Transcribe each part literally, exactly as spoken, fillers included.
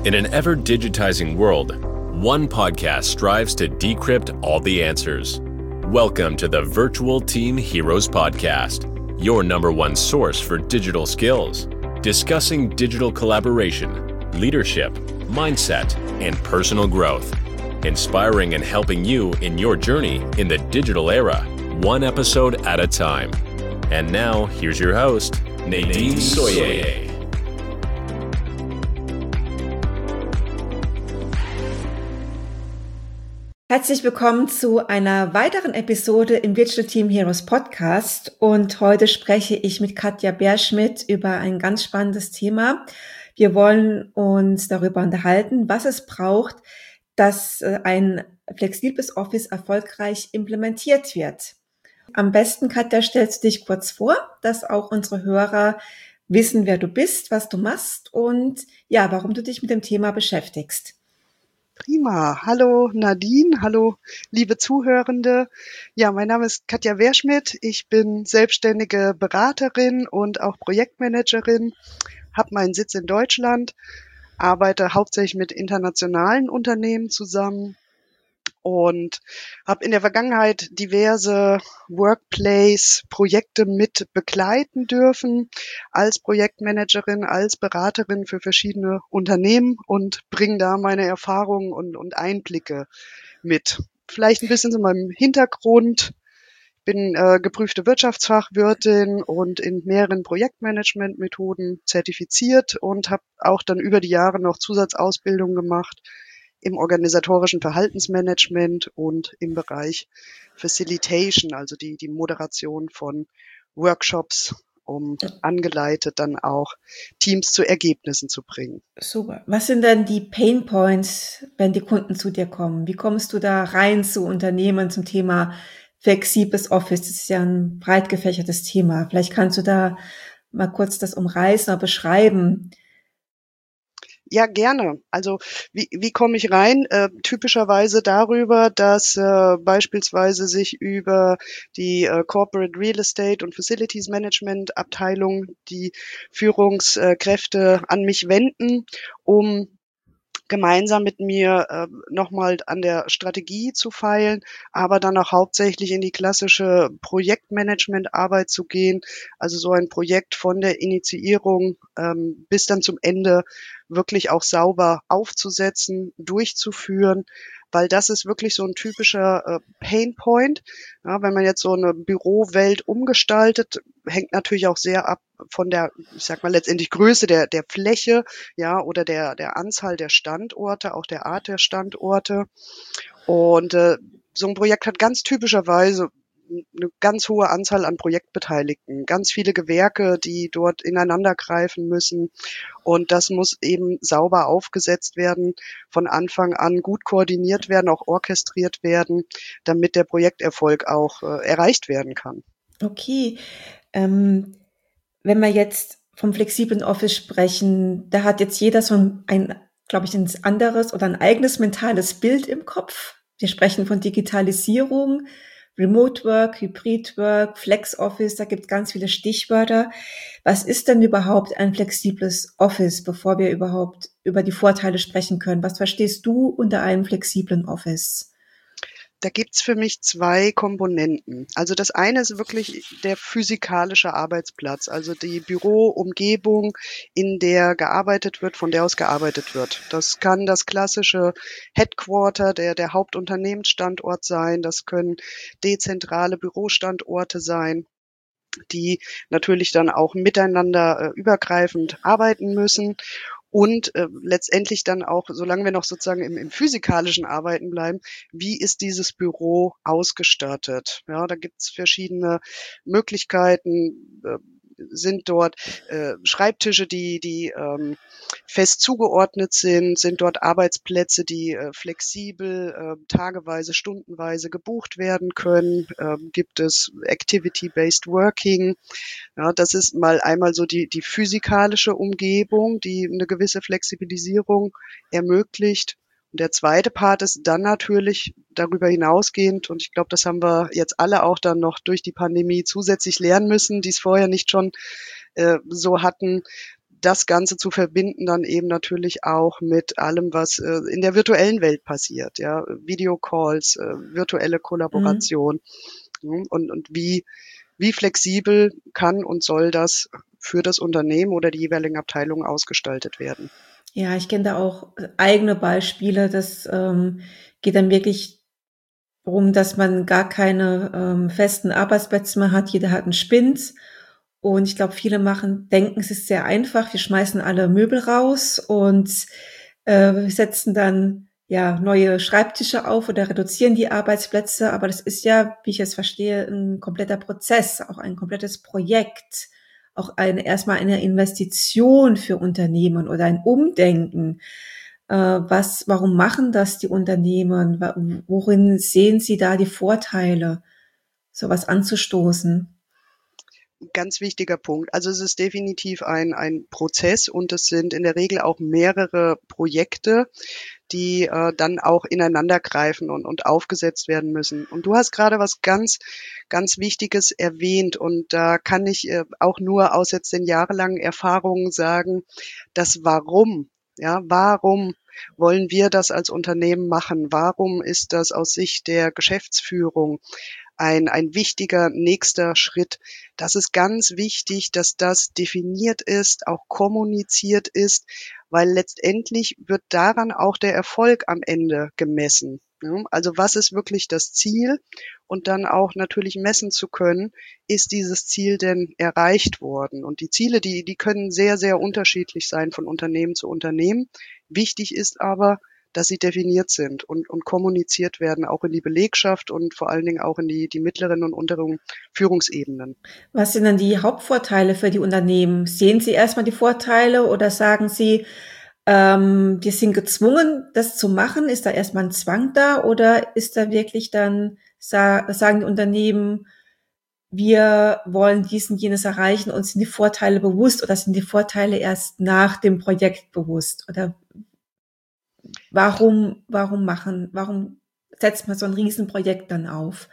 In an ever-digitizing world, one podcast strives to decrypt all the answers. Welcome to the Virtual Team Heroes Podcast, your number one source for digital skills, discussing digital collaboration, leadership, mindset, and personal growth, inspiring and helping you in your journey in the digital era, one episode at a time. And now, here's your host, Nadine Soyer. Herzlich willkommen zu einer weiteren Episode im Virtual Team Heroes Podcast, und heute spreche ich mit Katja Bärschmidt über ein ganz spannendes Thema. Wir wollen uns darüber unterhalten, was es braucht, dass ein flexibles Office erfolgreich implementiert wird. Am besten, Katja, stellst du dich kurz vor, dass auch unsere Hörer wissen, wer du bist, was du machst und ja, warum du dich mit dem Thema beschäftigst. Prima. Hallo Nadine, hallo liebe Zuhörende. Ja, mein Name ist Katja Bärschmidt. Ich bin selbstständige Beraterin und auch Projektmanagerin, habe meinen Sitz in Deutschland, arbeite hauptsächlich mit internationalen Unternehmen zusammen und habe in der Vergangenheit diverse Workplace-Projekte mit begleiten dürfen als Projektmanagerin, als Beraterin für verschiedene Unternehmen und bringe da meine Erfahrungen und, und Einblicke mit. Vielleicht ein bisschen zu meinem Hintergrund. Ich bin äh, geprüfte Wirtschaftsfachwirtin und in mehreren Projektmanagement-Methoden zertifiziert und habe auch dann über die Jahre noch Zusatzausbildung gemacht im organisatorischen Verhaltensmanagement und im Bereich Facilitation, also die, die Moderation von Workshops, um angeleitet dann auch Teams zu Ergebnissen zu bringen. Super. Was sind denn die Pain Points, wenn die Kunden zu dir kommen? Wie kommst du da rein zu Unternehmen zum Thema flexibles Office? Das ist ja ein breit gefächertes Thema. Vielleicht kannst du da mal kurz das umreißen oder beschreiben. Ja, gerne. Also wie, wie komme ich rein? Äh, typischerweise darüber, dass äh, beispielsweise sich über die äh, Corporate Real Estate und Facilities Management Abteilung die Führungskräfte an mich wenden, um gemeinsam mit mir äh, nochmal an der Strategie zu feilen, aber dann auch hauptsächlich in die klassische Projektmanagement-Arbeit zu gehen, also so ein Projekt von der Initiierung ähm, bis dann zum Ende wirklich auch sauber aufzusetzen, durchzuführen, weil das ist wirklich so ein typischer äh, Painpoint. Ja, wenn man jetzt so eine Bürowelt umgestaltet, hängt natürlich auch sehr ab von der, ich sag mal letztendlich Größe der der Fläche, ja, oder der der Anzahl der Standorte, auch der Art der Standorte. Und äh, so ein Projekt hat ganz typischerweise eine ganz hohe Anzahl an Projektbeteiligten, ganz viele Gewerke, die dort ineinander greifen müssen. Und das muss eben sauber aufgesetzt werden, von Anfang an gut koordiniert werden, auch orchestriert werden, damit der Projekterfolg auch äh, erreicht werden kann. Okay. Ähm, wenn wir jetzt vom flexiblen Office sprechen, da hat jetzt jeder so ein, ein glaube ich, ein anderes oder ein eigenes mentales Bild im Kopf. Wir sprechen von Digitalisierung, Remote Work, Hybrid Work, Flex Office, da gibt es ganz viele Stichwörter. Was ist denn überhaupt ein flexibles Office, bevor wir überhaupt über die Vorteile sprechen können? Was verstehst du unter einem flexiblen Office? Da gibt's für mich zwei Komponenten. Also das eine ist wirklich der physikalische Arbeitsplatz, also die Büroumgebung, in der gearbeitet wird, von der aus gearbeitet wird. Das kann das klassische Headquarter, der, der Hauptunternehmensstandort sein. Das können dezentrale Bürostandorte sein, die natürlich dann auch miteinander äh, übergreifend arbeiten müssen. Und äh, letztendlich dann auch, solange wir noch sozusagen im, im physikalischen Arbeiten bleiben, wie ist dieses Büro ausgestattet? Ja, da gibt es verschiedene Möglichkeiten. Äh, sind dort äh, Schreibtische, die die ähm, fest zugeordnet sind, sind dort Arbeitsplätze, die äh, flexibel, äh, tageweise, stundenweise gebucht werden können, äh, gibt es Activity-Based Working. Ja, das ist mal einmal so die die physikalische Umgebung, die eine gewisse Flexibilisierung ermöglicht. Und der zweite Part ist dann natürlich darüber hinausgehend, und ich glaube, das haben wir jetzt alle auch dann noch durch die Pandemie zusätzlich lernen müssen, die es vorher nicht schon äh, so hatten, das Ganze zu verbinden dann eben natürlich auch mit allem, was äh, in der virtuellen Welt passiert, ja, Videocalls, äh, virtuelle Mhm. Kollaboration, ja, und, und wie, wie flexibel kann und soll das für das Unternehmen oder die jeweiligen Abteilungen ausgestaltet werden. Ja, ich kenne da auch eigene Beispiele. Das ähm, geht dann wirklich darum, dass man gar keine ähm, festen Arbeitsplätze mehr hat. Jeder hat einen Spind. Und ich glaube, viele machen, denken, es ist sehr einfach. Wir schmeißen alle Möbel raus und äh, wir setzen dann ja neue Schreibtische auf oder reduzieren die Arbeitsplätze. Aber das ist ja, wie ich es verstehe, ein kompletter Prozess, auch ein komplettes Projekt, auch eine erstmal eine Investition für Unternehmen oder ein Umdenken. Äh, was, warum machen das die Unternehmen? Wa- Worin sehen Sie da die Vorteile, sowas anzustoßen? Ganz wichtiger Punkt. Also es ist definitiv ein, ein Prozess und es sind in der Regel auch mehrere Projekte, die äh, dann auch ineinander greifen und, und aufgesetzt werden müssen. Und du hast gerade was ganz, ganz Wichtiges erwähnt und da kann ich äh, auch nur aus jetzt den jahrelangen Erfahrungen sagen, das Warum, ja, warum wollen wir das als Unternehmen machen? Warum ist das aus Sicht der Geschäftsführung ein, ein wichtiger nächster Schritt? Das ist ganz wichtig, dass das definiert ist, auch kommuniziert ist, weil letztendlich wird daran auch der Erfolg am Ende gemessen. Ja, also was ist wirklich das Ziel? Und dann auch natürlich messen zu können, ist dieses Ziel denn erreicht worden? Und die Ziele, die, die können sehr, sehr unterschiedlich sein von Unternehmen zu Unternehmen. Wichtig ist aber, dass sie definiert sind und, und kommuniziert werden, auch in die Belegschaft und vor allen Dingen auch in die, die mittleren und unteren Führungsebenen. Was sind denn die Hauptvorteile für die Unternehmen? Sehen Sie erstmal die Vorteile oder sagen Sie, ähm, wir sind gezwungen, das zu machen? Ist da erstmal ein Zwang da oder ist da wirklich dann, sa sagen die Unternehmen, wir wollen dies und jenes erreichen und sind die Vorteile bewusst oder sind die Vorteile erst nach dem Projekt bewusst? Oder warum, warum machen, warum setzt man so ein Riesenprojekt dann auf?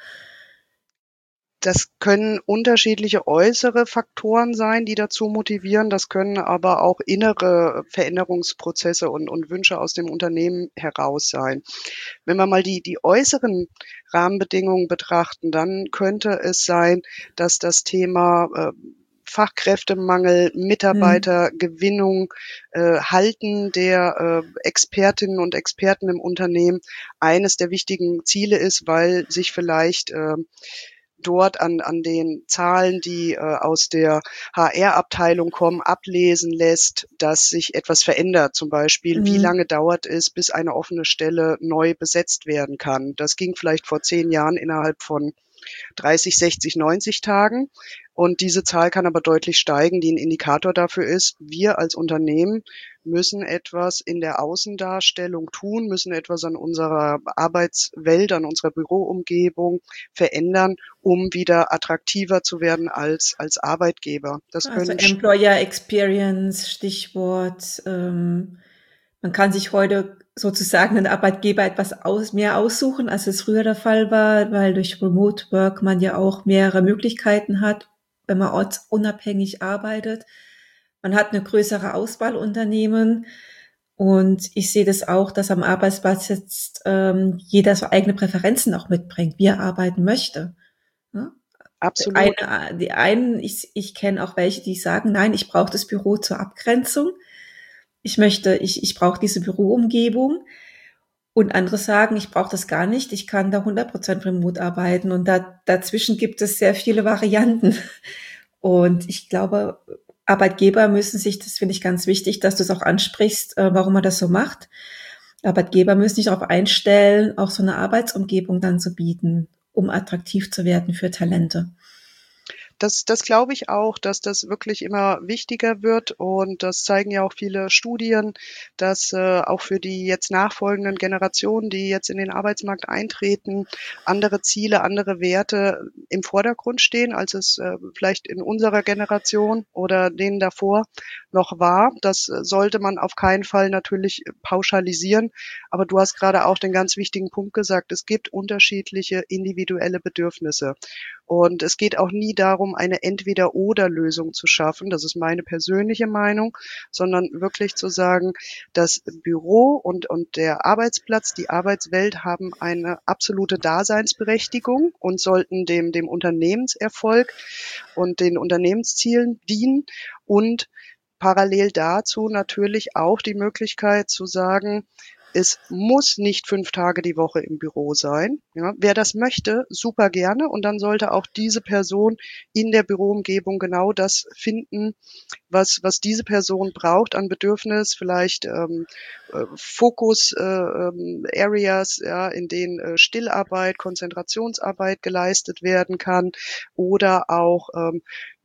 Das können unterschiedliche äußere Faktoren sein, die dazu motivieren. Das können aber auch innere Veränderungsprozesse und, und Wünsche aus dem Unternehmen heraus sein. Wenn wir mal die, die äußeren Rahmenbedingungen betrachten, dann könnte es sein, dass das Thema äh, Fachkräftemangel, Hm. Mitarbeitergewinnung, äh, Halten der äh, Expertinnen und Experten im Unternehmen eines der wichtigen Ziele ist, weil sich vielleicht äh, dort an, an den Zahlen, die äh, aus der H R-Abteilung kommen, ablesen lässt, dass sich etwas verändert. Zum Beispiel, wie Hm. lange dauert es, bis eine offene Stelle neu besetzt werden kann. Das ging vielleicht vor zehn Jahren innerhalb von dreißig, sechzig, neunzig Tagen. Und diese Zahl kann aber deutlich steigen, die ein Indikator dafür ist, wir als Unternehmen müssen etwas in der Außendarstellung tun, müssen etwas an unserer Arbeitswelt, an unserer Büroumgebung verändern, um wieder attraktiver zu werden als, als Arbeitgeber. Das Also können, Employer Experience, Stichwort. Ähm, man kann sich heute sozusagen einen Arbeitgeber etwas aus, mehr aussuchen, als es früher der Fall war, weil durch Remote Work man ja auch mehrere Möglichkeiten hat, wenn man ortsunabhängig arbeitet. Man hat eine größere Auswahl Unternehmen und ich sehe das auch, dass am Arbeitsplatz jetzt ähm, jeder so eigene Präferenzen auch mitbringt, wie er arbeiten möchte. Ne? absolut. Eine, die einen, ich, ich kenne auch welche, die sagen, nein, ich brauche das Büro zur Abgrenzung. Ich möchte, ich, ich brauche diese Büroumgebung. Und andere sagen, ich brauche das gar nicht. Ich kann da hundert Prozent remote arbeiten. Und da, dazwischen gibt es sehr viele Varianten. Und ich glaube, Arbeitgeber müssen sich, das finde ich ganz wichtig, dass du es auch ansprichst, äh, warum man das so macht. Arbeitgeber müssen sich darauf einstellen, auch so eine Arbeitsumgebung dann zu bieten, um attraktiv zu werden für Talente. Das, das glaube ich auch, dass das wirklich immer wichtiger wird und das zeigen ja auch viele Studien, dass äh, auch für die jetzt nachfolgenden Generationen, die jetzt in den Arbeitsmarkt eintreten, andere Ziele, andere Werte im Vordergrund stehen, als es äh, vielleicht in unserer Generation oder denen davor noch wahr. Das sollte man auf keinen Fall natürlich pauschalisieren. Aber du hast gerade auch den ganz wichtigen Punkt gesagt. Es gibt unterschiedliche individuelle Bedürfnisse. Und es geht auch nie darum, eine Entweder-oder-Lösung zu schaffen. Das ist meine persönliche Meinung, sondern wirklich zu sagen, das Büro und, und der Arbeitsplatz, die Arbeitswelt haben eine absolute Daseinsberechtigung und sollten dem, dem Unternehmenserfolg und den Unternehmenszielen dienen und parallel dazu natürlich auch die Möglichkeit zu sagen, es muss nicht fünf Tage die Woche im Büro sein. Ja, wer das möchte, super gerne. Und dann sollte auch diese Person in der Büroumgebung genau das finden, was, was diese Person braucht an Bedürfnis, vielleicht ähm, äh, Fokus äh, ähm, Areas, ja, in denen äh, Stillarbeit, Konzentrationsarbeit geleistet werden kann oder auch ähm,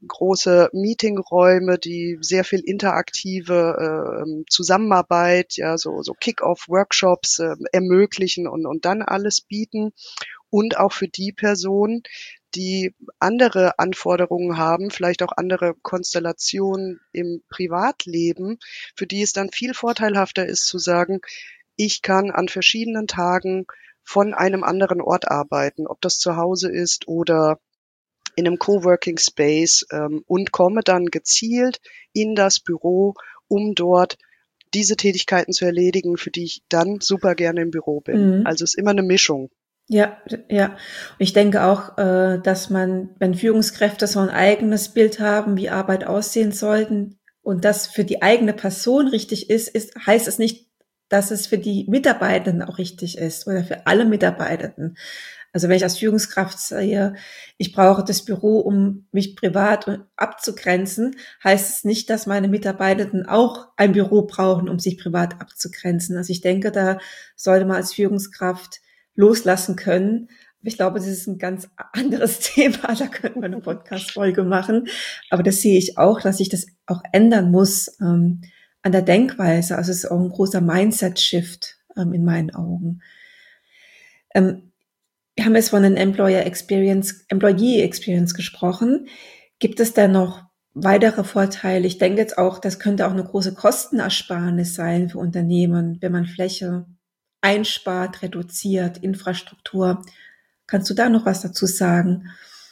große Meetingräume, die sehr viel interaktive äh, Zusammenarbeit, ja, so, so Kick-off-Workshops äh, ermöglichen und, und dann alles bieten. Und auch für die Personen, die andere Anforderungen haben, vielleicht auch andere Konstellationen im Privatleben, für die es dann viel vorteilhafter ist zu sagen, ich kann an verschiedenen Tagen von einem anderen Ort arbeiten, ob das zu Hause ist oder in einem Coworking Space ähm, und komme dann gezielt in das Büro, um dort diese Tätigkeiten zu erledigen, für die ich dann super gerne im Büro bin. Mhm. Also es ist immer eine Mischung. Ja, ja. Und ich denke auch, äh, dass man, wenn Führungskräfte so ein eigenes Bild haben, wie Arbeit aussehen sollten und das für die eigene Person richtig ist, ist, heißt es nicht, dass es für die Mitarbeitenden auch richtig ist oder für alle Mitarbeitenden. Also wenn ich als Führungskraft sage, ich brauche das Büro, um mich privat abzugrenzen, heißt es nicht, dass meine Mitarbeitenden auch ein Büro brauchen, um sich privat abzugrenzen. Also ich denke, da sollte man als Führungskraft loslassen können. Ich glaube, das ist ein ganz anderes Thema. Da könnten wir eine Podcast-Folge machen. Aber das sehe ich auch, dass sich das auch ändern muss ähm, an der Denkweise. Also es ist auch ein großer Mindset-Shift ähm, in meinen Augen. Ähm, wir haben jetzt von den Employer Experience, Employee Experience gesprochen. Gibt es da noch weitere Vorteile? Ich denke jetzt auch, das könnte auch eine große Kostenersparnis sein für Unternehmen, wenn man Fläche einspart, reduziert, Infrastruktur. Kannst du da noch was dazu sagen?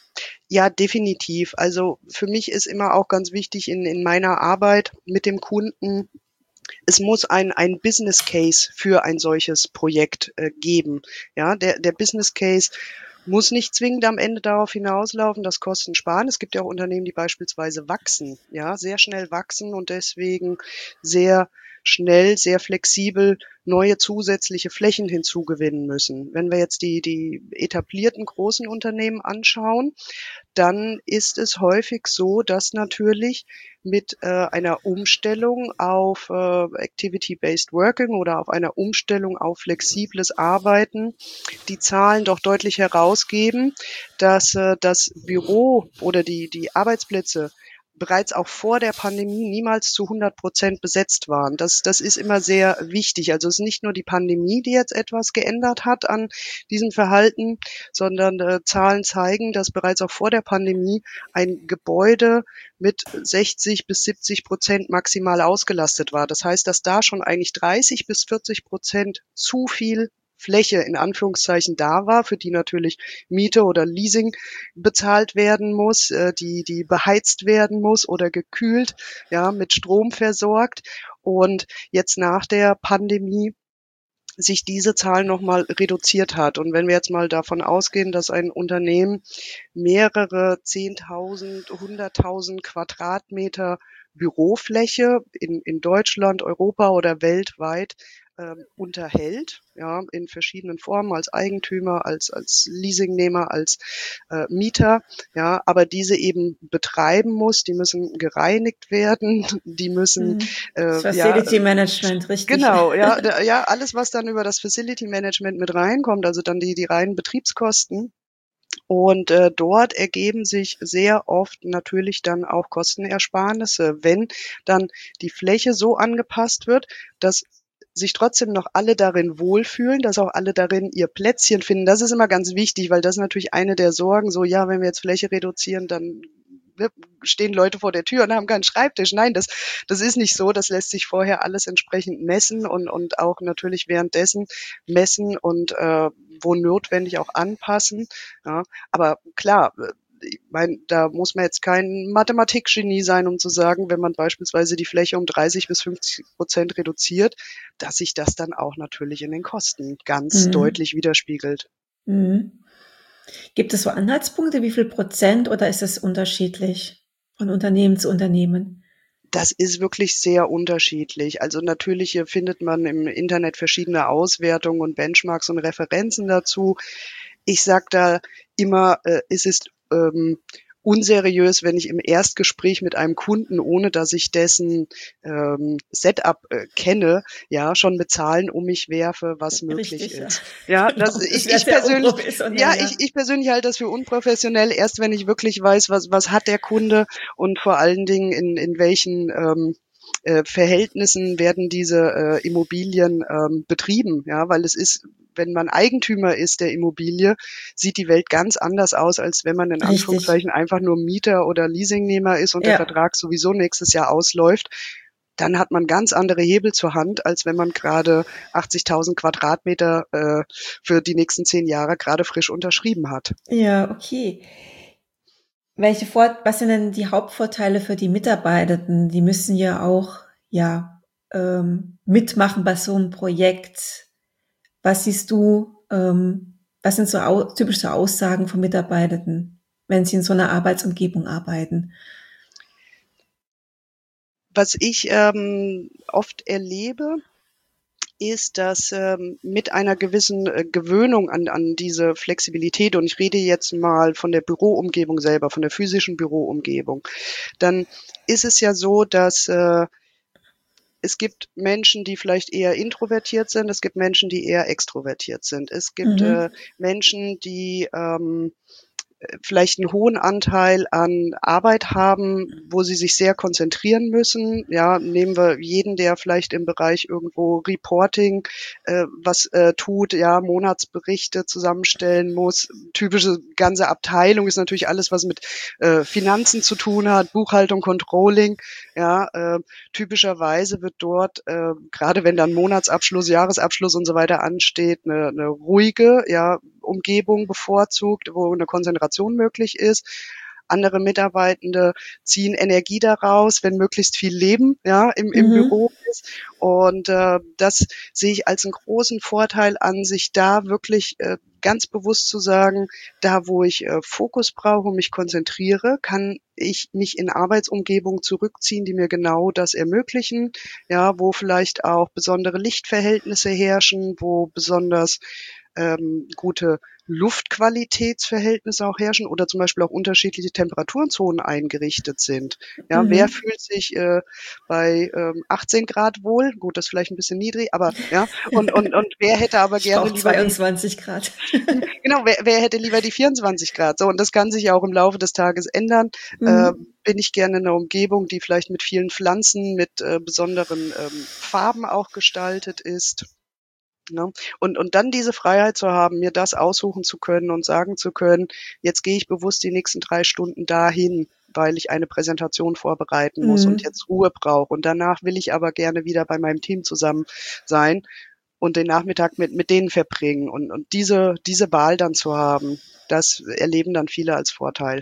Ja, definitiv. Also für mich ist immer auch ganz wichtig in, in meiner Arbeit mit dem Kunden, es muss ein, ein Business Case für ein solches Projekt äh, geben. Ja, der, der Business Case muss nicht zwingend am Ende darauf hinauslaufen, dass Kosten sparen. Es gibt ja auch Unternehmen, die beispielsweise wachsen, ja, sehr schnell wachsen und deswegen sehr schnell, sehr flexibel neue zusätzliche Flächen hinzugewinnen müssen. Wenn wir jetzt die, die etablierten großen Unternehmen anschauen, dann ist es häufig so, dass natürlich mit äh, einer Umstellung auf äh, Activity-Based Working oder auf einer Umstellung auf flexibles Arbeiten die Zahlen doch deutlich herausgeben, dass äh, das Büro oder die, die Arbeitsplätze bereits auch vor der Pandemie niemals zu hundert Prozent besetzt waren. Das, das ist immer sehr wichtig. Also es ist nicht nur die Pandemie, die jetzt etwas geändert hat an diesem Verhalten, sondern äh, Zahlen zeigen, dass bereits auch vor der Pandemie ein Gebäude mit sechzig bis siebzig Prozent maximal ausgelastet war. Das heißt, dass da schon eigentlich dreißig bis vierzig Prozent zu viel Fläche in Anführungszeichen da war, für die natürlich Miete oder Leasing bezahlt werden muss, äh, die die beheizt werden muss oder gekühlt, ja, mit Strom versorgt. Und jetzt nach der Pandemie sich diese Zahl nochmal reduziert hat. Und wenn wir jetzt mal davon ausgehen, dass ein Unternehmen mehrere zehntausend, hunderttausend Quadratmeter Bürofläche in, in Deutschland, Europa oder weltweit ähm, unterhält, ja, in verschiedenen Formen, als Eigentümer, als, als Leasingnehmer, als äh, Mieter, ja, aber diese eben betreiben muss, die müssen gereinigt werden, die müssen, Mhm. äh, Facility ja, Management, richtig. Genau, ja, da, ja, alles, was dann über das Facility Management mit reinkommt, also dann die, die reinen Betriebskosten. Und äh, dort ergeben sich sehr oft natürlich dann auch Kostenersparnisse, wenn dann die Fläche so angepasst wird, dass sich trotzdem noch alle darin wohlfühlen, dass auch alle darin ihr Plätzchen finden. Das ist immer ganz wichtig, weil das ist natürlich eine der Sorgen, so ja, wenn wir jetzt Fläche reduzieren, dann stehen Leute vor der Tür und haben keinen Schreibtisch. Nein, das, das ist nicht so. Das lässt sich vorher alles entsprechend messen und, und auch natürlich währenddessen messen und äh, wo notwendig auch anpassen. Ja, aber klar, ich meine, da muss man jetzt kein Mathematikgenie sein, um zu sagen, wenn man beispielsweise die Fläche um dreißig bis fünfzig Prozent reduziert, dass sich das dann auch natürlich in den Kosten ganz Mhm. deutlich widerspiegelt. Mhm. Gibt es so Anhaltspunkte, wie viel Prozent, oder ist es unterschiedlich von Unternehmen zu Unternehmen? Das ist wirklich sehr unterschiedlich. Also natürlich findet man im Internet verschiedene Auswertungen und Benchmarks und Referenzen dazu. Ich sage da immer, äh, es ist ähm, unseriös, wenn ich im Erstgespräch mit einem Kunden, ohne dass ich dessen ähm, Setup äh, kenne, ja, schon mit Zahlen um mich werfe, was möglich Richtig, ist. ja. Ja, Genau, das, das ich, wäre ich sehr persönlich, unprofessionell, ja, ja. ich, ich persönlich halte das für unprofessionell, erst wenn ich wirklich weiß, was, was hat der Kunde und vor allen Dingen in, in welchen ähm, äh, Verhältnissen werden diese äh, Immobilien ähm, betrieben, ja, weil es ist, wenn man Eigentümer ist der Immobilie, sieht die Welt ganz anders aus, als wenn man in Richtig. Anführungszeichen einfach nur Mieter oder Leasingnehmer ist und der Ja. Vertrag sowieso nächstes Jahr ausläuft. Dann hat man ganz andere Hebel zur Hand, als wenn man gerade achtzigtausend Quadratmeter äh, für die nächsten zehn Jahre gerade frisch unterschrieben hat. Ja, okay. Welche Vor was sind denn die Hauptvorteile für die Mitarbeitenden? Die müssen ja auch, ja, ähm, mitmachen bei so einem Projekt. Was siehst du, ähm, was sind so au typische Aussagen von Mitarbeitenden, wenn sie in so einer Arbeitsumgebung arbeiten? Was ich ähm, oft erlebe, ist, dass ähm, mit einer gewissen äh, Gewöhnung an, an diese Flexibilität, und ich rede jetzt mal von der Büroumgebung selber, von der physischen Büroumgebung, dann ist es ja so, dass äh, es gibt Menschen, die vielleicht eher introvertiert sind, es gibt Menschen, die eher extrovertiert sind. Es gibt Mhm. äh, Menschen, die ähm, vielleicht einen hohen Anteil an Arbeit haben, wo sie sich sehr konzentrieren müssen. Ja, nehmen wir jeden, der vielleicht im Bereich irgendwo Reporting äh, was äh, tut, ja, Monatsberichte zusammenstellen muss. Typische ganze Abteilung ist natürlich alles, was mit äh, Finanzen zu tun hat, Buchhaltung, Controlling. Ja, äh, typischerweise wird dort, äh, gerade wenn dann Monatsabschluss, Jahresabschluss und so weiter ansteht, eine, eine ruhige, ja, Umgebung bevorzugt, wo eine Konzentration möglich ist. Andere Mitarbeitende ziehen Energie daraus, wenn möglichst viel Leben, ja, im, im Mhm. Büro ist. Und äh, das sehe ich als einen großen Vorteil an, sich da wirklich äh, ganz bewusst zu sagen, da wo ich äh, Fokus brauche und mich konzentriere, kann ich mich in Arbeitsumgebungen zurückziehen, die mir genau das ermöglichen, ja, wo vielleicht auch besondere Lichtverhältnisse herrschen, wo besonders ähm, gute Luftqualitätsverhältnisse auch herrschen oder zum Beispiel auch unterschiedliche Temperaturenzonen eingerichtet sind. Ja, wer Mhm. fühlt sich äh, bei ähm, achtzehn Grad wohl? Gut, das ist vielleicht ein bisschen niedrig, aber ja, und, und, und wer hätte aber Ich gerne brauche lieber die, zweiundzwanzig Grad. genau, wer, wer hätte lieber die vierundzwanzig Grad? So, und das kann sich ja auch im Laufe des Tages ändern. Äh, Mhm. bin ich gerne in einer Umgebung, die vielleicht mit vielen Pflanzen, mit äh, besonderen ähm, Farben auch gestaltet ist. Ne? Und, und dann diese Freiheit zu haben, mir das aussuchen zu können und sagen zu können, jetzt gehe ich bewusst die nächsten drei Stunden dahin, weil ich eine Präsentation vorbereiten muss und Mhm. jetzt Ruhe brauche. Und danach will ich aber gerne wieder bei meinem Team zusammen sein und den Nachmittag mit, mit denen verbringen. Und, und diese, diese Wahl dann zu haben, das erleben dann viele als Vorteil.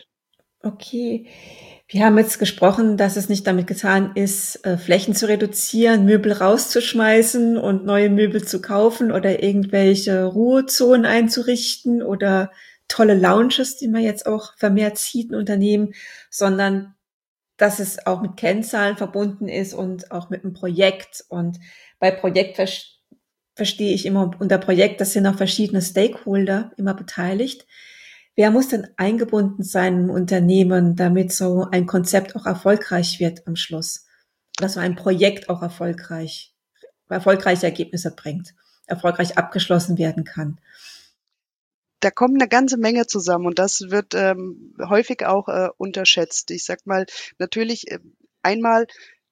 Okay. Wir haben jetzt gesprochen, dass es nicht damit getan ist, äh, Flächen zu reduzieren, Möbel rauszuschmeißen und neue Möbel zu kaufen oder irgendwelche Ruhezonen einzurichten oder tolle Lounges, die man jetzt auch vermehrt sieht in Unternehmen, sondern dass es auch mit Kennzahlen verbunden ist und auch mit einem Projekt. Und bei Projekt ver- verstehe ich immer unter Projekt, das sind auch verschiedene Stakeholder immer beteiligt. Wer muss denn eingebunden sein im Unternehmen, damit so ein Konzept auch erfolgreich wird am Schluss? Dass so ein Projekt auch erfolgreich, erfolgreiche Ergebnisse bringt, erfolgreich abgeschlossen werden kann? Da kommen eine ganze Menge zusammen und das wird ähm, häufig auch äh, unterschätzt. Ich sag mal, natürlich äh, einmal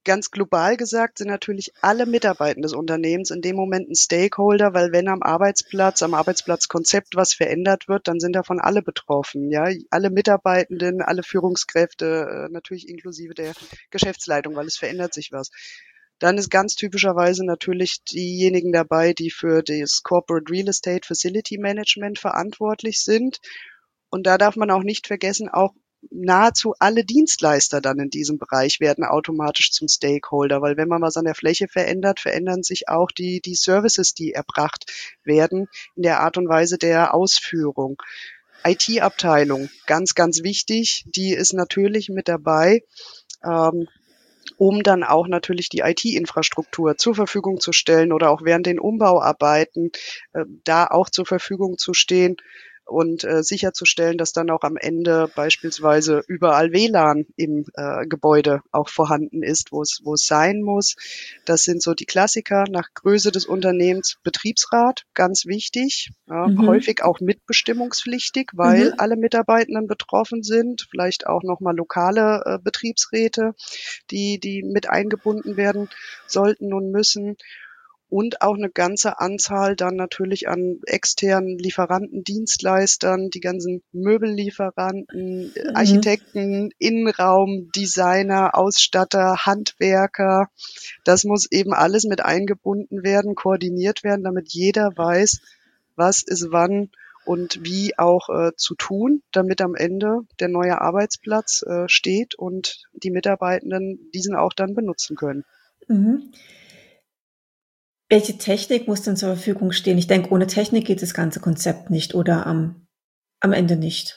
Ganz global gesagt sind natürlich alle Mitarbeitenden des Unternehmens in dem Moment ein Stakeholder, weil wenn am Arbeitsplatz, am Arbeitsplatzkonzept was verändert wird, dann sind davon alle betroffen. Ja, alle Mitarbeitenden, alle Führungskräfte, äh, natürlich inklusive der Geschäftsleitung, weil es verändert sich was. Dann ist ganz typischerweise natürlich diejenigen dabei, die für das Corporate Real Estate Facility Management verantwortlich sind. Und da darf man auch nicht vergessen, auch nahezu alle Dienstleister dann in diesem Bereich werden automatisch zum Stakeholder, weil wenn man was an der Fläche verändert, verändern sich auch die, die Services, die erbracht werden in der Art und Weise der Ausführung. I T-Abteilung, ganz, ganz wichtig, die ist natürlich mit dabei, ähm, um dann auch natürlich die I T-Infrastruktur zur Verfügung zu stellen oder auch während den Umbauarbeiten äh, da auch zur Verfügung zu stehen und äh, sicherzustellen, dass dann auch am Ende beispielsweise überall W L A N im äh, Gebäude auch vorhanden ist, wo es wo es sein muss. Das sind so die Klassiker nach Größe des Unternehmens. Betriebsrat, ganz wichtig, ja, Mhm. häufig auch mitbestimmungspflichtig, weil Mhm. alle Mitarbeitenden betroffen sind, vielleicht auch nochmal lokale äh, Betriebsräte, die die mit eingebunden werden sollten und müssen. Und auch eine ganze Anzahl dann natürlich an externen Lieferanten, Dienstleistern, die ganzen Möbellieferanten, äh, Mhm. Architekten, Innenraum, Designer, Ausstatter, Handwerker. Das muss eben alles mit eingebunden werden, koordiniert werden, damit jeder weiß, was ist wann und wie auch äh, zu tun, damit am Ende der neue Arbeitsplatz äh, steht und die Mitarbeitenden diesen auch dann benutzen können. Mhm. Welche Technik muss denn zur Verfügung stehen? Ich denke, ohne Technik geht das ganze Konzept nicht oder am, am Ende nicht.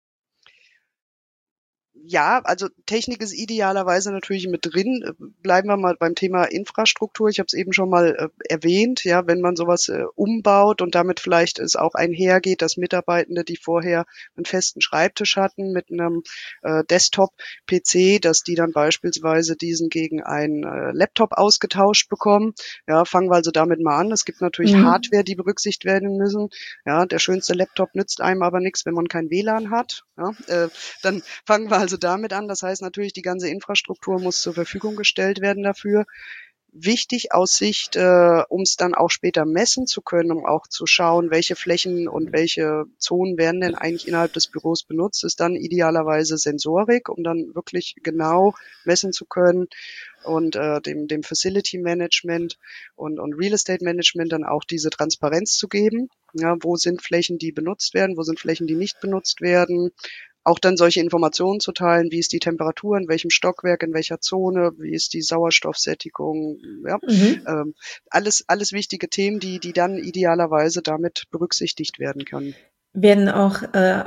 Ja, also Technik ist idealerweise natürlich mit drin. Äh, Bleiben wir mal beim Thema Infrastruktur. Ich habe es eben schon mal äh, erwähnt, ja, wenn man sowas äh, umbaut und damit vielleicht es auch einhergeht, dass Mitarbeitende, die vorher einen festen Schreibtisch hatten mit einem äh, Desktop-P C, dass die dann beispielsweise diesen gegen einen äh, Laptop ausgetauscht bekommen. Ja, fangen wir also damit mal an. Es gibt natürlich Mhm. Hardware, die berücksichtigt werden müssen. Ja, der schönste Laptop nützt einem aber nichts, wenn man kein W L A N hat. Ja, äh, dann fangen wir also damit an. Das heißt natürlich, die ganze Infrastruktur muss zur Verfügung gestellt werden dafür. Wichtig aus Sicht, äh, um es dann auch später messen zu können, um auch zu schauen, welche Flächen und welche Zonen werden denn eigentlich innerhalb des Büros benutzt, ist dann idealerweise Sensorik, um dann wirklich genau messen zu können und äh, dem, dem Facility Management und, und Real Estate Management dann auch diese Transparenz zu geben. Ja, wo sind Flächen, die benutzt werden, wo sind Flächen, die nicht benutzt werden, auch dann solche Informationen zu teilen, wie ist die Temperatur, in welchem Stockwerk, in welcher Zone, wie ist die Sauerstoffsättigung, ja, Mhm. ähm, alles, alles wichtige Themen, die, die dann idealerweise damit berücksichtigt werden können. Werden auch äh,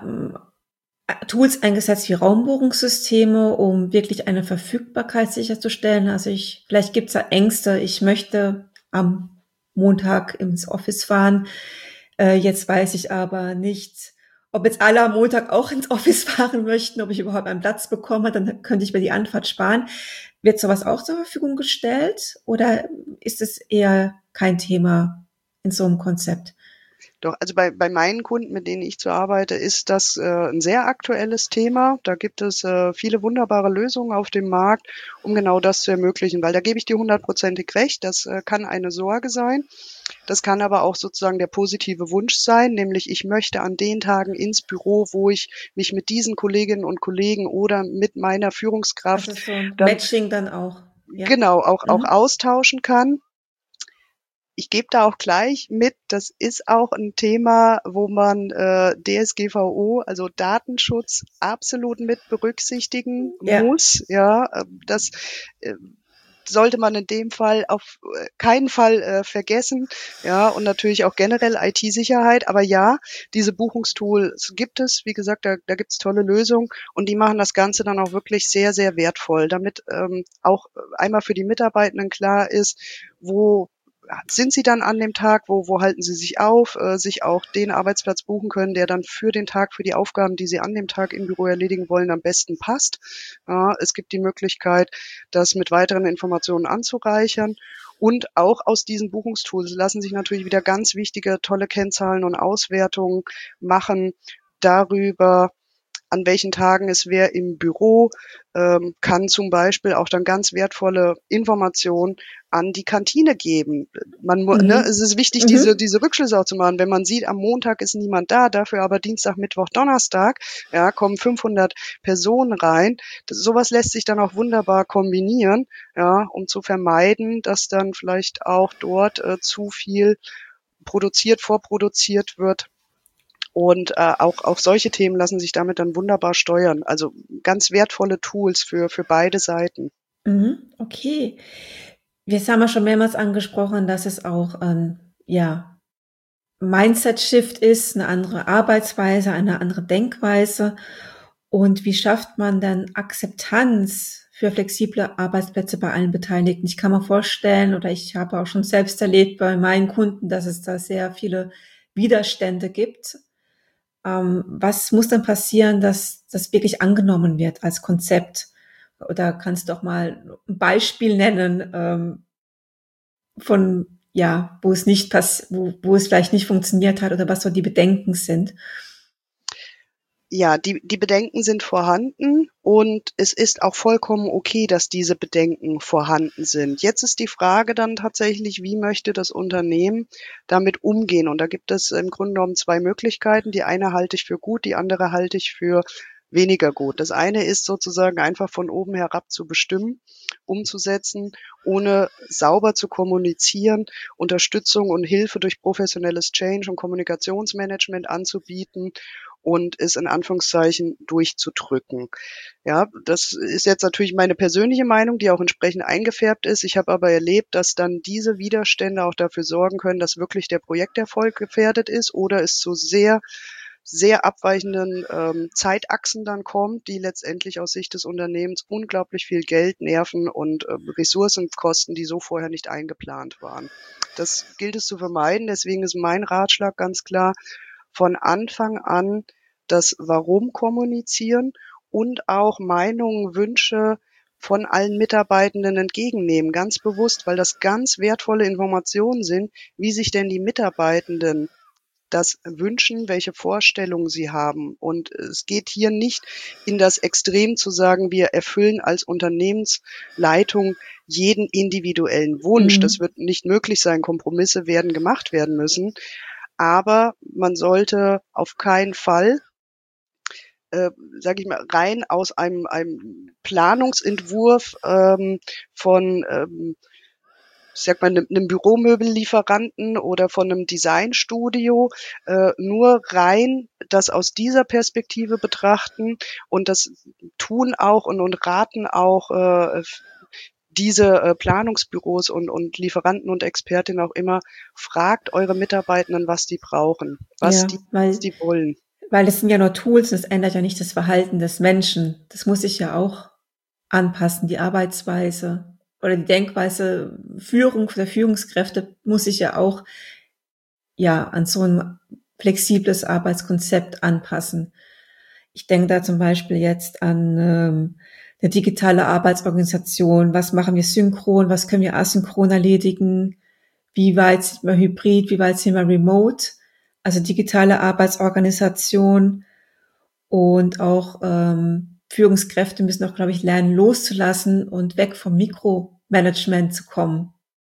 Tools eingesetzt wie Raumbuchungssysteme, um wirklich eine Verfügbarkeit sicherzustellen. Also ich, vielleicht gibt es da Ängste, ich möchte am Montag ins Office fahren. Äh, jetzt weiß ich aber nicht, ob jetzt alle am Montag auch ins Office fahren möchten, ob ich überhaupt einen Platz bekomme, dann könnte ich mir die Anfahrt sparen. Wird sowas auch zur Verfügung gestellt oder ist es eher kein Thema in so einem Konzept? Doch, also bei, bei meinen Kunden, mit denen ich zu arbeite, ist das äh, ein sehr aktuelles Thema. Da gibt es äh, viele wunderbare Lösungen auf dem Markt, um genau das zu ermöglichen, weil da gebe ich dir hundertprozentig recht. Das äh, kann eine Sorge sein. Das kann aber auch sozusagen der positive Wunsch sein, nämlich ich möchte an den Tagen ins Büro, wo ich mich mit diesen Kolleginnen und Kollegen oder mit meiner Führungskraft Also so ein dann Matching dann auch. Ja. genau auch, auch Mhm. austauschen kann. Ich gebe da auch gleich mit, das ist auch ein Thema, wo man äh, D S G V O, also Datenschutz, absolut mit berücksichtigen Ja. muss. Ja, äh, das äh, sollte man in dem Fall auf äh, keinen Fall äh, vergessen. Ja, und natürlich auch generell I T-Sicherheit. Aber ja, diese Buchungstools gibt es. Wie gesagt, da, da gibt es tolle Lösungen und die machen das Ganze dann auch wirklich sehr, sehr wertvoll, damit ähm, auch einmal für die Mitarbeitenden klar ist, wo sind sie dann an dem Tag, wo, wo halten sie sich auf, äh, sich auch den Arbeitsplatz buchen können, der dann für den Tag, für die Aufgaben, die sie an dem Tag im Büro erledigen wollen, am besten passt. Ja, es gibt die Möglichkeit, das mit weiteren Informationen anzureichern. Und auch aus diesen Buchungstools lassen sich natürlich wieder ganz wichtige, tolle Kennzahlen und Auswertungen machen darüber, an welchen Tagen ist wer im Büro, ähm, kann zum Beispiel auch dann ganz wertvolle Informationen an die Kantine geben. Man, mu- ne, Mhm. es ist wichtig, diese, Mhm. diese Rückschlüsse auch zu machen. Wenn man sieht, am Montag ist niemand da, dafür aber Dienstag, Mittwoch, Donnerstag, ja, kommen fünfhundert Personen rein. Das, sowas lässt sich dann auch wunderbar kombinieren, ja, um zu vermeiden, dass dann vielleicht auch dort äh, zu viel produziert, vorproduziert wird. Und äh, auch, auch solche Themen lassen sich damit dann wunderbar steuern. Also ganz wertvolle Tools für, für beide Seiten. Mhm. Okay. Wir haben ja schon mehrmals angesprochen, dass es auch ein, ja, Mindset-Shift ist, eine andere Arbeitsweise, eine andere Denkweise. Und wie schafft man dann Akzeptanz für flexible Arbeitsplätze bei allen Beteiligten? Ich kann mir vorstellen, oder ich habe auch schon selbst erlebt bei meinen Kunden, dass es da sehr viele Widerstände gibt. Ähm, was muss dann passieren, dass das wirklich angenommen wird als Konzept? Oder kannst du doch mal ein Beispiel nennen, ähm, von, ja, wo es nicht pass, wo, wo es vielleicht nicht funktioniert hat oder was so die Bedenken sind? Ja, die, die Bedenken sind vorhanden und es ist auch vollkommen okay, dass diese Bedenken vorhanden sind. Jetzt ist die Frage dann tatsächlich, wie möchte das Unternehmen damit umgehen? Und da gibt es im Grunde genommen zwei Möglichkeiten. Die eine halte ich für gut, die andere halte ich für weniger gut. Das eine ist sozusagen einfach von oben herab zu bestimmen, umzusetzen, ohne sauber zu kommunizieren, Unterstützung und Hilfe durch professionelles Change und Kommunikationsmanagement anzubieten und es in Anführungszeichen durchzudrücken. Ja, das ist jetzt natürlich meine persönliche Meinung, die auch entsprechend eingefärbt ist. Ich habe aber erlebt, dass dann diese Widerstände auch dafür sorgen können, dass wirklich der Projekterfolg gefährdet ist oder es zu sehr sehr abweichenden ähm, Zeitachsen dann kommt, die letztendlich aus Sicht des Unternehmens unglaublich viel Geld, Nerven und äh, Ressourcen kosten, die so vorher nicht eingeplant waren. Das gilt es zu vermeiden. Deswegen ist mein Ratschlag ganz klar, von Anfang an das Warum kommunizieren und auch Meinungen, Wünsche von allen Mitarbeitenden entgegennehmen, ganz bewusst, weil das ganz wertvolle Informationen sind, wie sich denn die Mitarbeitenden das wünschen, welche Vorstellungen sie haben. Und es geht hier nicht in das Extrem zu sagen, wir erfüllen als Unternehmensleitung jeden individuellen Wunsch. Das Mhm. wird nicht möglich sein. Kompromisse werden gemacht werden müssen. Aber man sollte auf keinen Fall, äh, sage ich mal, rein aus einem, einem Planungsentwurf ähm, von ähm, ich sag mal, einem, einem Büromöbellieferanten oder von einem Designstudio äh, nur rein das aus dieser Perspektive betrachten und das tun auch und, und raten auch äh, diese äh, Planungsbüros und, und Lieferanten und Expertinnen auch immer, fragt eure Mitarbeitenden, was die brauchen, was Ja, die, was weil, die wollen. weil es sind ja nur Tools und es ändert ja nicht das Verhalten des Menschen. Das muss sich ja auch anpassen, die Arbeitsweise oder die Denkweise, Führung der Führungskräfte muss sich ja auch, ja, an so ein flexibles Arbeitskonzept anpassen. Ich denke da zum Beispiel jetzt an ähm, eine digitale Arbeitsorganisation. Was machen wir synchron? Was können wir asynchron erledigen? Wie weit sind wir hybrid? Wie weit sind wir remote? Also digitale Arbeitsorganisation und auch ähm, Führungskräfte müssen auch, glaube ich, lernen loszulassen und weg vom Mikromanagement zu kommen.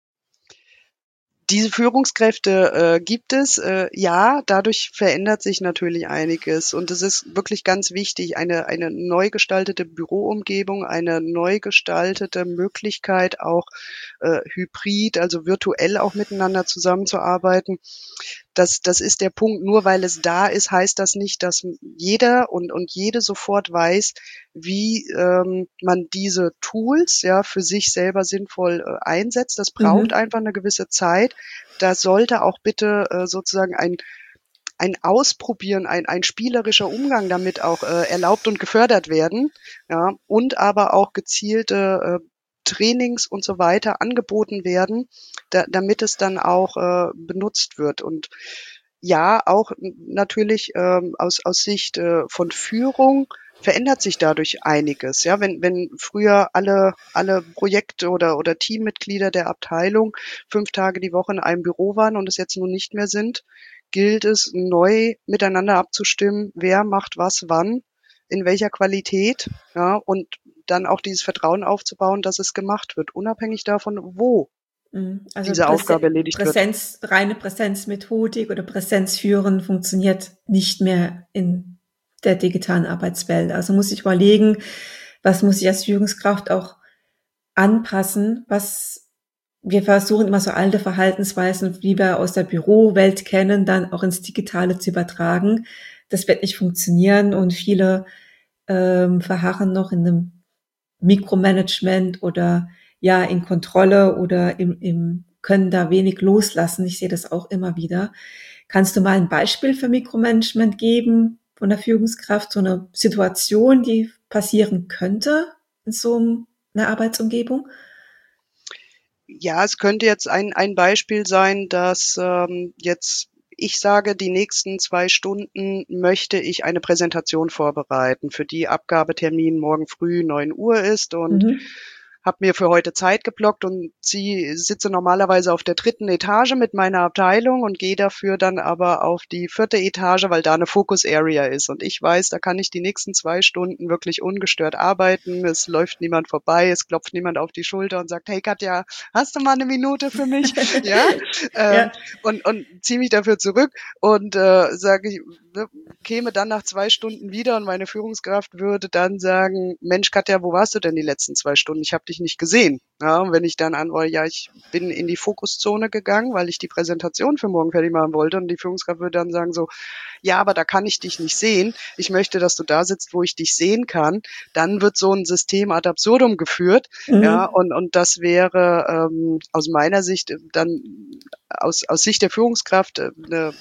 Diese Führungskräfte äh, gibt es, äh, ja, dadurch verändert sich natürlich einiges und es ist wirklich ganz wichtig, eine, eine neu gestaltete Büroumgebung, eine neu gestaltete Möglichkeit auch äh, hybrid, also virtuell auch miteinander zusammenzuarbeiten. Das, das ist der Punkt. Nur weil es da ist, heißt das nicht, dass jeder und, und jede sofort weiß, wie ähm, man diese Tools ja für sich selber sinnvoll äh, einsetzt. Das braucht Mhm. einfach eine gewisse Zeit. Da sollte auch bitte äh, sozusagen ein ein Ausprobieren, ein, ein spielerischer Umgang damit auch äh, erlaubt und gefördert werden, ja, und aber auch gezielte äh, Trainings und so weiter angeboten werden, da, damit es dann auch äh, benutzt wird. Und ja, auch natürlich ähm, aus, aus Sicht äh, von Führung verändert sich dadurch einiges. Ja, wenn, wenn früher alle, alle Projekte oder, oder Teammitglieder der Abteilung fünf Tage die Woche in einem Büro waren und es jetzt nun nicht mehr sind, gilt es neu miteinander abzustimmen, wer macht was wann, in welcher Qualität, ja, und dann auch dieses Vertrauen aufzubauen, dass es gemacht wird, unabhängig davon, wo Also diese Aufgabe erledigt Präsenz, wird. reine Präsenzmethodik oder Präsenzführen funktioniert nicht mehr in der digitalen Arbeitswelt. Also muss ich überlegen, was muss ich als Führungskraft auch anpassen, was wir versuchen immer so alte Verhaltensweisen, wie wir aus der Bürowelt kennen, dann auch ins Digitale zu übertragen. Das wird nicht funktionieren und viele ähm, verharren noch in einem Mikromanagement oder ja in Kontrolle oder im, im können da wenig loslassen. Ich sehe das auch immer wieder. Kannst du mal ein Beispiel für Mikromanagement geben von der Führungskraft, so eine Situation, die passieren könnte in so einer Arbeitsumgebung? Ja, es könnte jetzt ein, ein Beispiel sein, dass ähm, jetzt ich sage, die nächsten zwei Stunden möchte ich eine Präsentation vorbereiten, für die Abgabetermin morgen früh neun Uhr ist und Mhm. habe mir für heute Zeit geblockt und sie sitze normalerweise auf der dritten Etage mit meiner Abteilung und gehe dafür dann aber auf die vierte Etage, weil da eine Focus Area ist. Und ich weiß, da kann ich die nächsten zwei Stunden wirklich ungestört arbeiten. Es läuft niemand vorbei, es klopft niemand auf die Schulter und sagt, hey Katja, hast du mal eine Minute für mich? Ja, ähm, Ja. und, und ziehe mich dafür zurück und äh, sage ich, ne, käme dann nach zwei Stunden wieder und meine Führungskraft würde dann sagen, Mensch Katja, wo warst du denn die letzten zwei Stunden? Ich habe dich nicht gesehen. Ja, und wenn ich dann antworte, ja, ich bin in die Fokuszone gegangen, weil ich die Präsentation für morgen fertig machen wollte und die Führungskraft würde dann sagen so, ja, aber da kann ich dich nicht sehen. Ich möchte, dass du da sitzt, wo ich dich sehen kann. Dann wird so ein System ad absurdum geführt. Ja, Mhm. und, und das wäre ähm, aus meiner Sicht dann aus, aus Sicht der Führungskraft äh, eine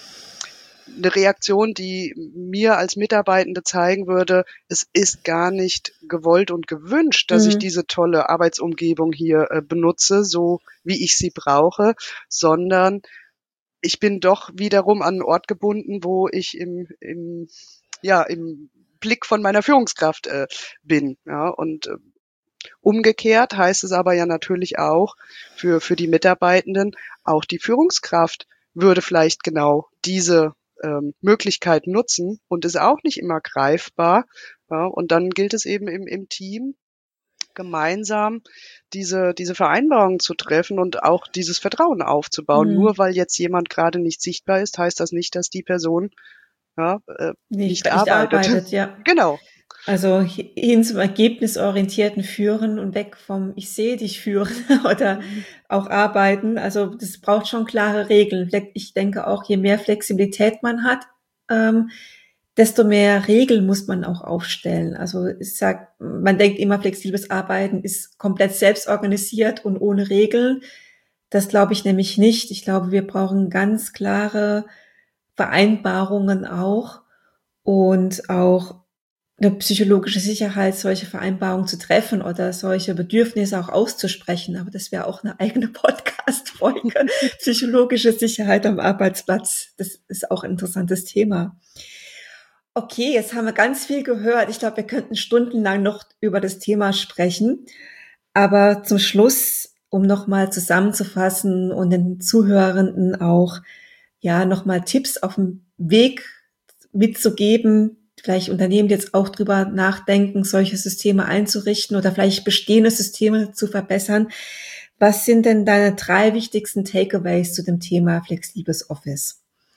eine Reaktion, die mir als Mitarbeitende zeigen würde, es ist gar nicht gewollt und gewünscht, dass ich Mhm. diese tolle Arbeitsumgebung hier äh, benutze, so wie ich sie brauche, sondern ich bin doch wiederum an einen Ort gebunden, wo ich im, im, ja, im Blick von meiner Führungskraft äh, bin. Ja, und äh, umgekehrt heißt es aber ja natürlich auch für, für die Mitarbeitenden, auch die Führungskraft würde vielleicht genau diese ähm, Möglichkeit nutzen und ist auch nicht immer greifbar. Ja, und dann gilt es eben im, im Team gemeinsam diese, diese Vereinbarungen zu treffen und auch dieses Vertrauen aufzubauen. Mhm. Nur weil jetzt jemand gerade nicht sichtbar ist, heißt das nicht, dass die Person ja, äh, Nicht, nicht nicht arbeitet. arbeitet, ja. Genau. Also hin zum ergebnisorientierten Führen und weg vom Ich sehe dich führen oder auch arbeiten. Also das braucht schon klare Regeln. Ich denke auch, je mehr Flexibilität man hat, ähm, desto mehr Regeln muss man auch aufstellen. Also ich sag, man denkt immer, flexibles Arbeiten ist komplett selbstorganisiert und ohne Regeln. Das glaube ich nämlich nicht. Ich glaube, wir brauchen ganz klare Vereinbarungen auch und auch eine psychologische Sicherheit, solche Vereinbarungen zu treffen oder solche Bedürfnisse auch auszusprechen. Aber das wäre auch eine eigene Podcast-Folge. Psychologische Sicherheit am Arbeitsplatz. Das ist auch ein interessantes Thema. Okay, jetzt haben wir ganz viel gehört. Ich glaube, wir könnten stundenlang noch über das Thema sprechen. Aber zum Schluss, um nochmal zusammenzufassen und den Zuhörenden auch, ja, nochmal Tipps auf dem Weg mitzugeben, vielleicht Unternehmen jetzt auch drüber nachdenken, solche Systeme einzurichten oder vielleicht bestehende Systeme zu verbessern. Was sind denn deine drei wichtigsten Takeaways zu dem Thema flexibles Office?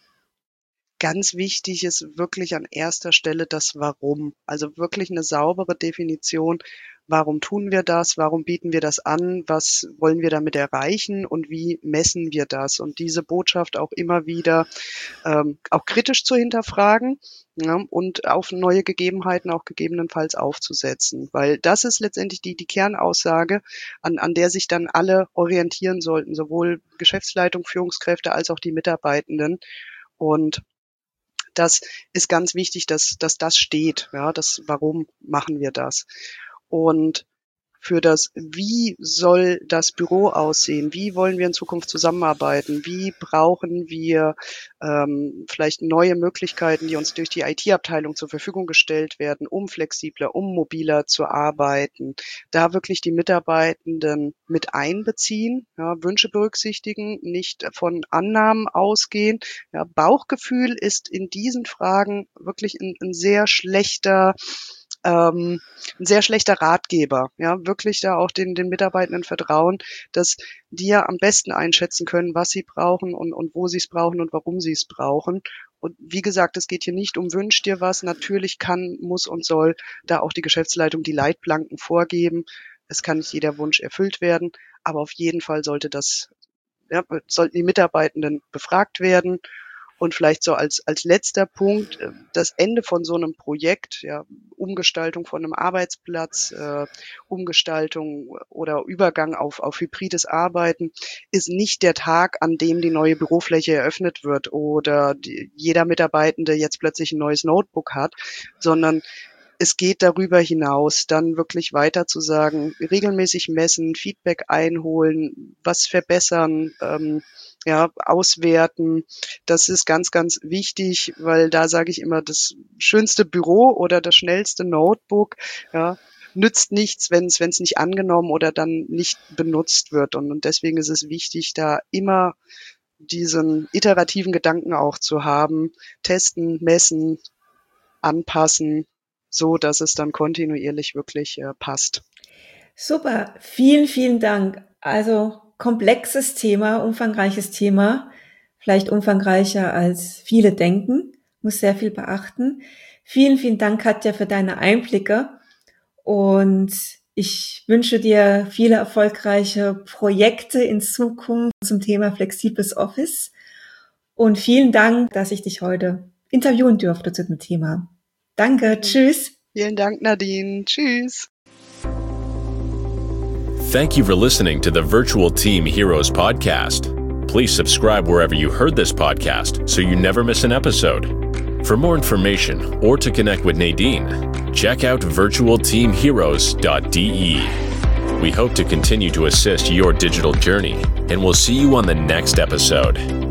Ganz wichtig ist wirklich an erster Stelle das Warum. Also wirklich eine saubere Definition. Warum tun wir das? Warum bieten wir das an? Was wollen wir damit erreichen? Und wie messen wir das? Und diese Botschaft auch immer wieder ähm, auch kritisch zu hinterfragen, ja, und auf neue Gegebenheiten auch gegebenenfalls aufzusetzen. Weil das ist letztendlich die, die Kernaussage, an, an der sich dann alle orientieren sollten, sowohl Geschäftsleitung, Führungskräfte als auch die Mitarbeitenden. Und das ist ganz wichtig, dass, dass das steht. Ja, das, warum machen wir das? Und für das, wie soll das Büro aussehen? Wie wollen wir in Zukunft zusammenarbeiten? Wie brauchen wir ähm, vielleicht neue Möglichkeiten, die uns durch die I T-Abteilung zur Verfügung gestellt werden, um flexibler, um mobiler zu arbeiten? Da wirklich die Mitarbeitenden mit einbeziehen, ja, Wünsche berücksichtigen, nicht von Annahmen ausgehen. Ja, Bauchgefühl ist in diesen Fragen wirklich ein, ein sehr schlechter ähm, ein sehr schlechter Ratgeber. Ja, wirklich da auch den, den Mitarbeitenden vertrauen, dass die ja am besten einschätzen können, was sie brauchen und, und wo sie es brauchen und warum sie es brauchen. Und wie gesagt, es geht hier nicht um wünsch dir was. Natürlich kann, muss und soll da auch die Geschäftsleitung die Leitplanken vorgeben. Es kann nicht jeder Wunsch erfüllt werden, aber auf jeden Fall sollte das, ja, sollten die Mitarbeitenden befragt werden. Und vielleicht so als, als letzter Punkt, das Ende von so einem Projekt, ja, Umgestaltung von einem Arbeitsplatz, äh, Umgestaltung oder Übergang auf, auf hybrides Arbeiten, ist nicht der Tag, an dem die neue Bürofläche eröffnet wird oder die, jeder Mitarbeitende jetzt plötzlich ein neues Notebook hat, sondern es geht darüber hinaus, dann wirklich weiter zu sagen, regelmäßig messen, Feedback einholen, was verbessern, ähm, ja, auswerten. Das ist ganz, ganz wichtig, weil da sage ich immer, das schönste Büro oder das schnellste Notebook, ja, nützt nichts, wenn es wenn es nicht angenommen oder dann nicht benutzt wird. Und, und deswegen ist es wichtig, da immer diesen iterativen Gedanken auch zu haben, testen, messen, anpassen, so dass es dann kontinuierlich wirklich äh, passt. Super, vielen, vielen Dank. Also komplexes Thema, umfangreiches Thema, vielleicht umfangreicher als viele denken, muss sehr viel beachten. Vielen, vielen Dank, Katja, für deine Einblicke und ich wünsche dir viele erfolgreiche Projekte in Zukunft zum Thema flexibles Office und vielen Dank, dass ich dich heute interviewen durfte zu dem Thema. Danke, tschüss. Vielen Dank, Nadine. Tschüss. Thank you for listening to the Virtual Team Heroes podcast. Please subscribe wherever you heard this podcast so you never miss an episode. For more information or to connect with Nadine, check out virtual team heroes dot d e. We hope to continue to assist your digital journey, and we'll see you on the next episode.